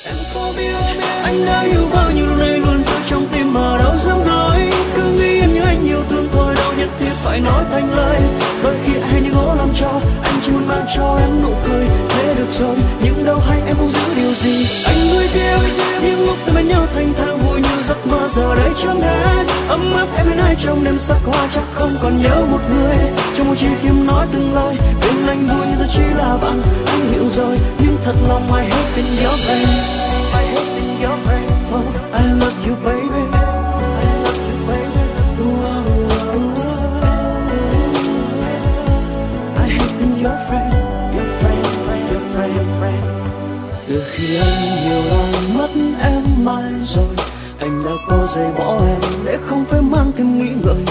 Em có biết anh đã yêu bao nhiêu nay luôn giữ trong tim mà đâu dám nói. Cứ nghĩ em như anh yêu thương thôi đâu nhất thiết phải nói thành lời. Đôi khi hay những ngố làm cho anh chỉ muốn mang cho em nụ cười thế được rồi. Nhưng đâu hay em không giữ điều gì. Anh nuối tiếc những lúc ta bên nhau thanh thang vui như giấc mơ giờ đây chẳng hết. Ấm áp em bên ai trong đêm sắc hoa chắc không còn nhớ một người. Trong một chi phim nói từng lời bên anh vui như chỉ là bạn. Anh hiểu rồi nhưng thật lòng I hate in your pain. I hate in your pain. Oh, I love you baby. I love you baby. I hate in your friend. Your friend, your friend, your friend. Từ khi anh hiểu rằng mất em mãi rồi, anh đã có giày bỏ em để không phải mang thêm nghĩ ngợi.